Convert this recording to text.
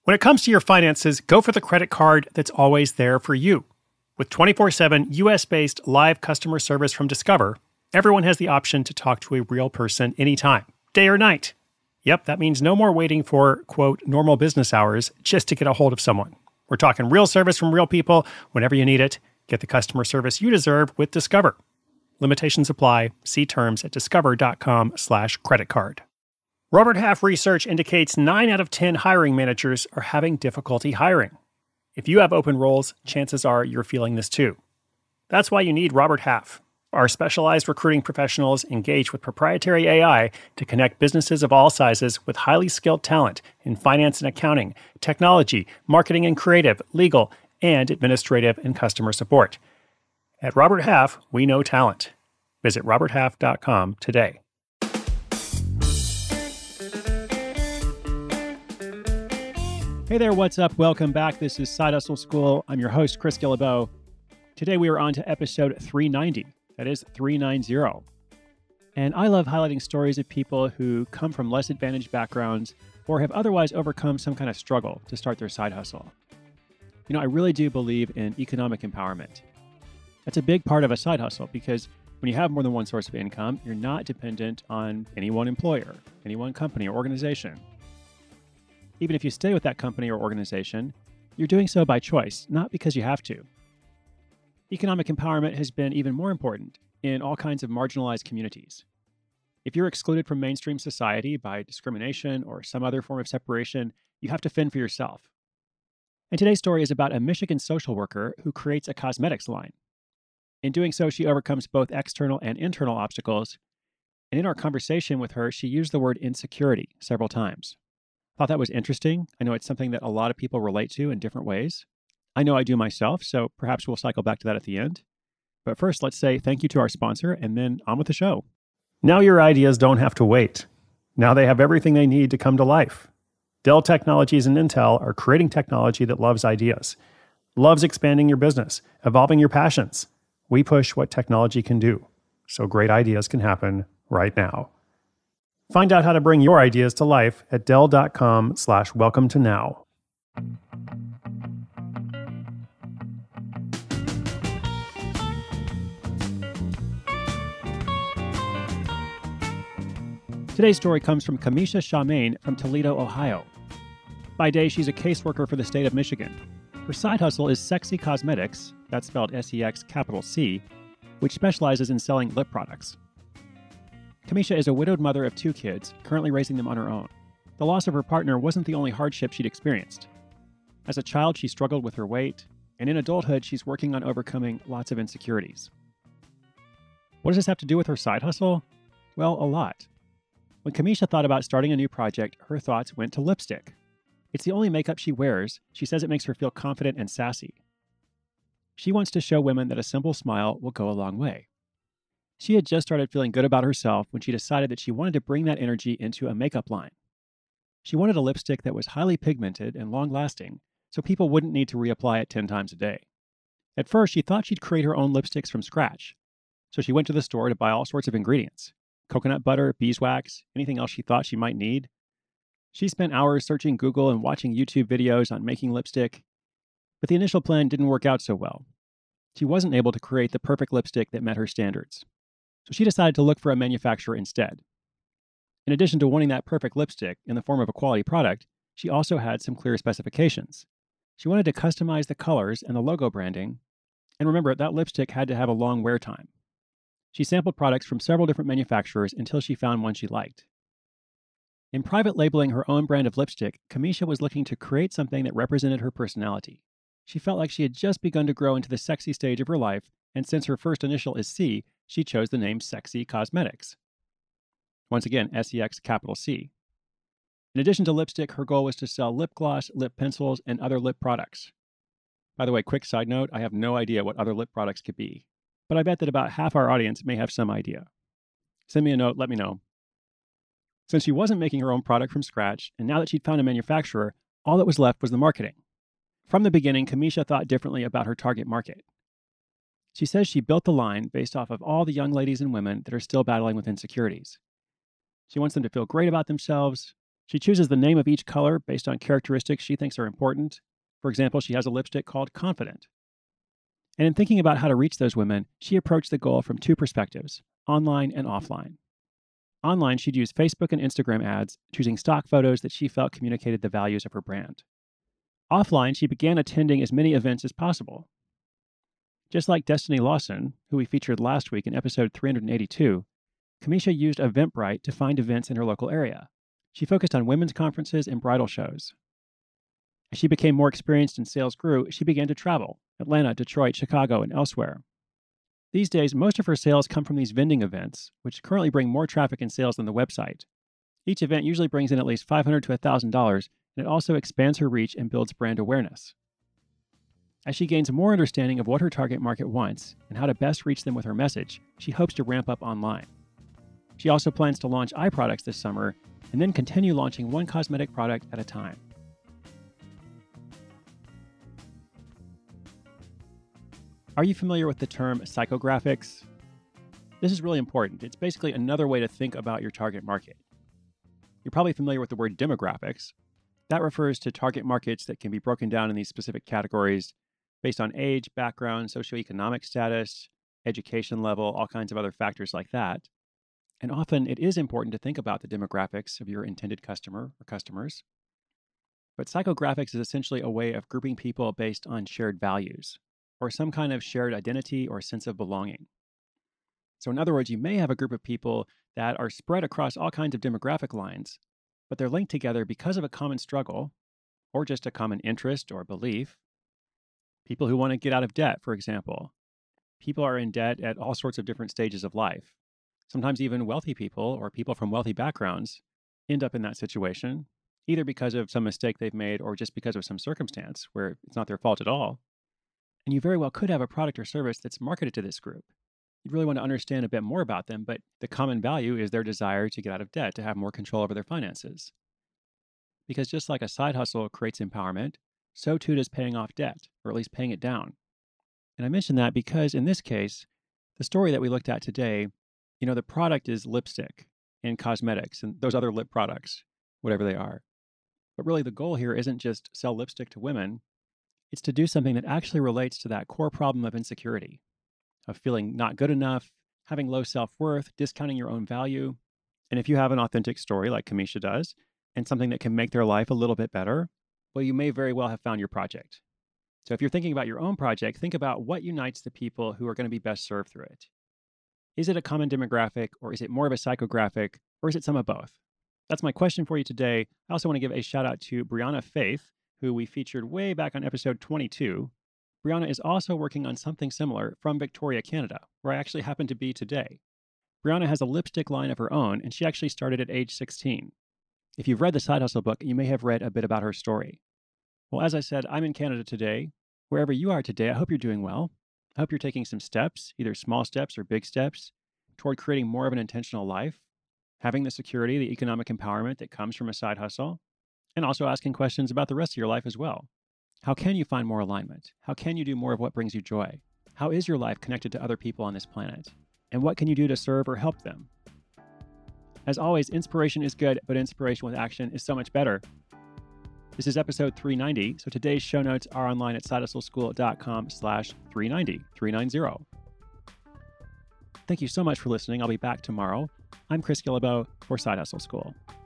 When it comes to your finances, go for the credit card that's always there for you. With 24/7 US-based live customer service from Discover, everyone has the option to talk to a real person anytime, day or night. Yep, that means no more waiting for, quote, normal business hours just to get a hold of someone. We're talking real service from real people whenever you need it. Get the customer service you deserve with Discover. Limitations apply. See terms at discover.com/creditcard. Robert Half research indicates 9 out of 10 hiring managers are having difficulty hiring. If you have open roles, chances are you're feeling this too. That's why you need Robert Half. Our specialized recruiting professionals engage with proprietary AI to connect businesses of all sizes with highly skilled talent in finance and accounting, technology, marketing and creative, legal, and administrative and customer support. At Robert Half, we know talent. Visit roberthalf.com today. Hey there, what's up? Welcome back. This is Side Hustle School. I'm your host, Chris Guillebeau. Today we are on to episode 390. That is 390. And I love highlighting stories of people who come from less advantaged backgrounds or have otherwise overcome some kind of struggle to start their side hustle. You know, I really do believe in economic empowerment. That's a big part of a side hustle because when you have more than one source of income, you're not dependent on any one employer, any one company or organization. Even if you stay with that company or organization, you're doing so by choice, not because you have to. Economic empowerment has been even more important in all kinds of marginalized communities. If you're excluded from mainstream society by discrimination or some other form of separation, you have to fend for yourself. And today's story is about a Michigan social worker who creates a cosmetics line. In doing so, she overcomes both external and internal obstacles. And in our conversation with her, she used the word insecurity several times. Thought that was interesting. I know it's something that a lot of people relate to in different ways. I know I do myself, so perhaps we'll cycle back to that at the end. But first, let's say thank you to our sponsor, and then on with the show. Now your ideas don't have to wait. Now they have everything they need to come to life. Dell Technologies and Intel are creating technology that loves ideas, loves expanding your business, evolving your passions. We push what technology can do, so great ideas can happen right now. Find out how to bring your ideas to life at dell.com/welcome to now. Today's story comes from Kamisha Shamain from Toledo, Ohio. By day, she's a caseworker for the state of Michigan. Her side hustle is Sexy Cosmetics, that's spelled S-E-X-C, which specializes in selling lip products. Kamisha is a widowed mother of 2 kids, currently raising them on her own. The loss of her partner wasn't the only hardship she'd experienced. As a child, she struggled with her weight, and in adulthood, she's working on overcoming lots of insecurities. What does this have to do with her side hustle? Well, a lot. When Kamisha thought about starting a new project, her thoughts went to lipstick. It's the only makeup she wears. She says it makes her feel confident and sassy. She wants to show women that a simple smile will go a long way. She had just started feeling good about herself when she decided that she wanted to bring that energy into a makeup line. She wanted a lipstick that was highly pigmented and long-lasting, so people wouldn't need to reapply it 10 times a day. At first, she thought she'd create her own lipsticks from scratch, so she went to the store to buy all sorts of ingredients. Coconut butter, beeswax, anything else she thought she might need. She spent hours searching Google and watching YouTube videos on making lipstick, but the initial plan didn't work out so well. She wasn't able to create the perfect lipstick that met her standards, so she decided to look for a manufacturer instead. In addition to wanting that perfect lipstick in the form of a quality product, she also had some clear specifications. She wanted to customize the colors and the logo branding, and remember, that lipstick had to have a long wear time. She sampled products from several different manufacturers until she found one she liked. In private labeling her own brand of lipstick, Kamisha was looking to create something that represented her personality. She felt like she had just begun to grow into the sexy stage of her life, and since her first initial is C, she chose the name Sexy Cosmetics. Once again, S-E-X-C. In addition to lipstick, her goal was to sell lip gloss, lip pencils, and other lip products. By the way, quick side note, I have no idea what other lip products could be, but I bet that about half our audience may have some idea. Send me a note, let me know. Since she wasn't making her own product from scratch, and now that she'd found a manufacturer, all that was left was the marketing. From the beginning, Kamisha thought differently about her target market. She says she built the line based off of all the young ladies and women that are still battling with insecurities. She wants them to feel great about themselves, She chooses the name of each color based on characteristics she thinks are important. For example, she has a lipstick called Confident. And in thinking about how to reach those women, she approached the goal from two perspectives, online and offline. Online, she'd use Facebook and Instagram ads, choosing stock photos that she felt communicated the values of her brand. Offline, she began attending as many events as possible. Just like Destiny Lawson, who we featured last week in episode 382, Kamisha used Eventbrite to find events in her local area. She focused on women's conferences and bridal shows. As she became more experienced and sales grew, she began to travel: Atlanta, Detroit, Chicago, and elsewhere. These days, most of her sales come from these vending events, which currently bring more traffic and sales than the website. Each event usually brings in at least $500 to $1,000, and it also expands her reach and builds brand awareness. As she gains more understanding of what her target market wants and how to best reach them with her message, she hopes to ramp up online. She also plans to launch eye products this summer and then continue launching one cosmetic product at a time. Are you familiar with the term psychographics? This is really important. It's basically another way to think about your target market. You're probably familiar with the word demographics. That refers to target markets that can be broken down in these specific categories based on age, background, socioeconomic status, education level, all kinds of other factors like that. And often it is important to think about the demographics of your intended customer or customers. But psychographics is essentially a way of grouping people based on shared values or some kind of shared identity or sense of belonging. So in other words, you may have a group of people that are spread across all kinds of demographic lines, but they're linked together because of a common struggle or just a common interest or belief. People who want to get out of debt, for example. People are in debt at all sorts of different stages of life. Sometimes even wealthy people or people from wealthy backgrounds end up in that situation, either because of some mistake they've made or just because of some circumstance where it's not their fault at all. And you very well could have a product or service that's marketed to this group. You'd really want to understand a bit more about them, but the common value is their desire to get out of debt, to have more control over their finances. Because just like a side hustle creates empowerment, so too does paying off debt, or at least paying it down. And I mention that because in this case, the story that we looked at today, the product is lipstick and cosmetics and those other lip products, whatever they are. But really the goal here isn't just sell lipstick to women. It's to do something that actually relates to that core problem of insecurity, of feeling not good enough, having low self-worth, discounting your own value. And if you have an authentic story like Kamisha does, and something that can make their life a little bit better, well, you may very well have found your project. So if you're thinking about your own project, think about what unites the people who are going to be best served through it. Is it a common demographic, or is it more of a psychographic, or is it some of both? That's my question for you today. I also want to give a shout out to Brianna Faith, who we featured way back on episode 22. Brianna is also working on something similar from Victoria, Canada, where I actually happen to be today. Brianna has a lipstick line of her own, and she actually started at age 16. If you've read the Side Hustle book, you may have read a bit about her story. Well, as I said, I'm in Canada today. Wherever you are today, I hope you're doing well. I hope you're taking some steps, either small steps or big steps, toward creating more of an intentional life, having the security, the economic empowerment that comes from a side hustle, and also asking questions about the rest of your life as well. How can you find more alignment? How can you do more of what brings you joy? How is your life connected to other people on this planet? And what can you do to serve or help them? As always, inspiration is good, but inspiration with action is so much better. This is episode 390, so today's show notes are online at sidehustleschool.com/390. Thank you so much for listening. I'll be back tomorrow. I'm Chris Guillebeau for Side Hustle School.